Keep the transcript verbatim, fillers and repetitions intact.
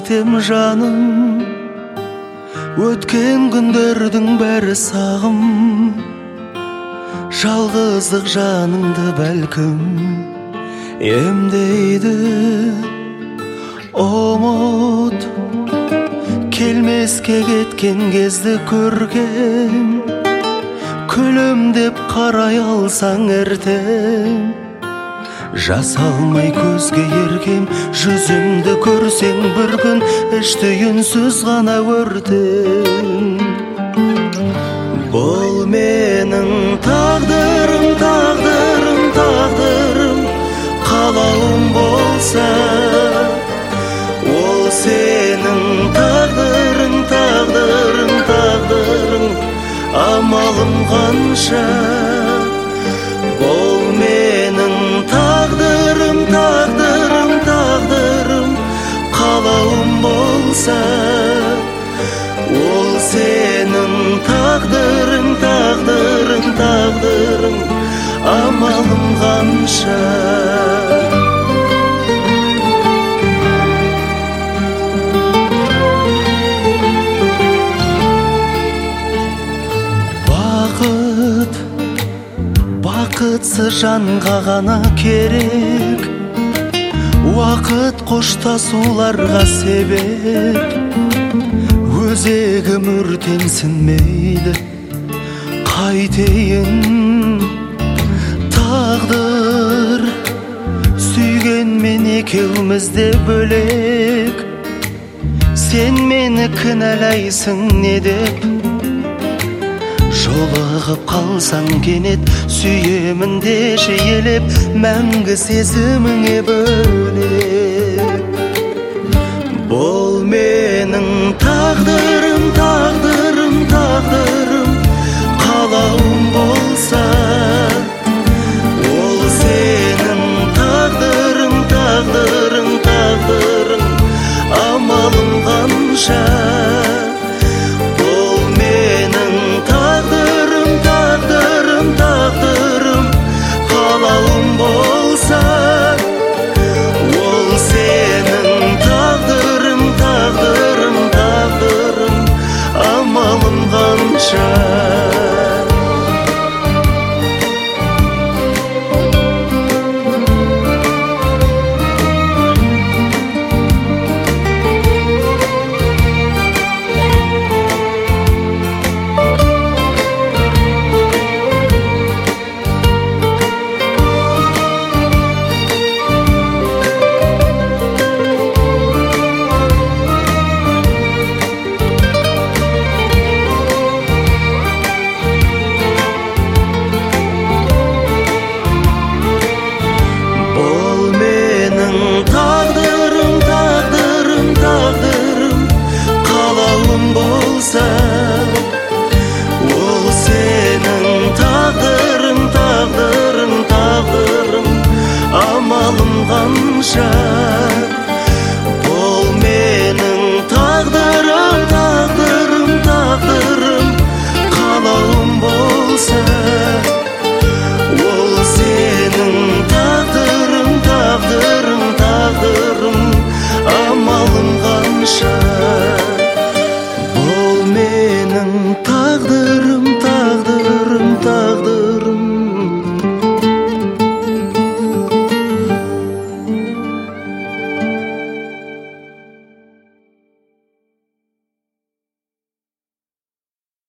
айтем жаным, өткен күндердің бәрі сағым, жалғыздық жаныңды бәлкім емдейді. Ұмыт келмеске кеткен кезді көрген, күлімдеп қарай алсаң ертең, жас алмай көзге еркем, жүзімді көрсең бір күн, ішті үнсіз ғана өртең. Бұл менің тағдырым, тағдырым, тағдырым, қалауым болса, ол сенің тағдырың, тағдырың, тағдырың, амалым қанша. Бұл менің тағдырым, тағдырым, тағдырым, қалауым болса, ол сенің тағдырың, тағдырың, тағдырың, амалым қанша. Бақыт бақытсыз жанға ғана керек, уақыт қоштасуларға себеп, өзегім өртенсінмейді. Қайтейін тағдыр, сүйгенмен екеумізде бөлек, сен мені кінәлайсың не деп, жолығып қалсаң кенет, сүйемін деші елеп, мәңгі сезіміңе бөлеп. Бұл менің тағдырым, тағдырым, тағдырым, қалауым болса, ол сенің тағдырың, тағдырың, тағдырың, амалым қанша. Ол сенің тағдырың, тағдырың, тағдырың, амалым қанша.